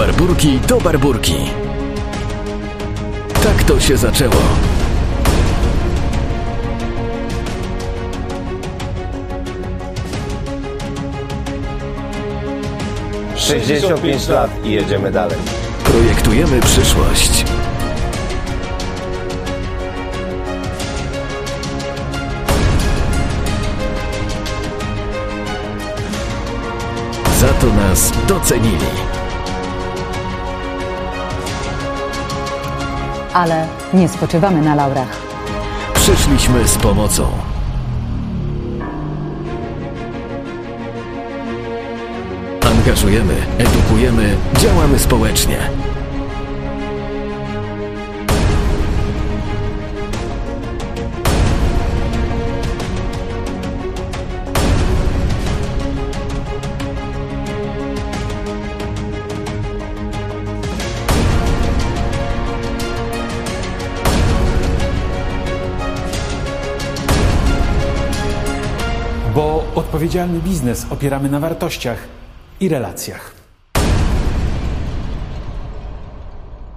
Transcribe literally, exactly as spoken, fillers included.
Barburki to Barburki. Tak to się zaczęło. sześćdziesiąt pięć lat i jedziemy dalej. Projektujemy przyszłość. Za to nas docenili. Ale nie spoczywamy na laurach. Przyszliśmy z pomocą. Angażujemy, edukujemy, działamy społecznie. Bo odpowiedzialny biznes opieramy na wartościach i relacjach.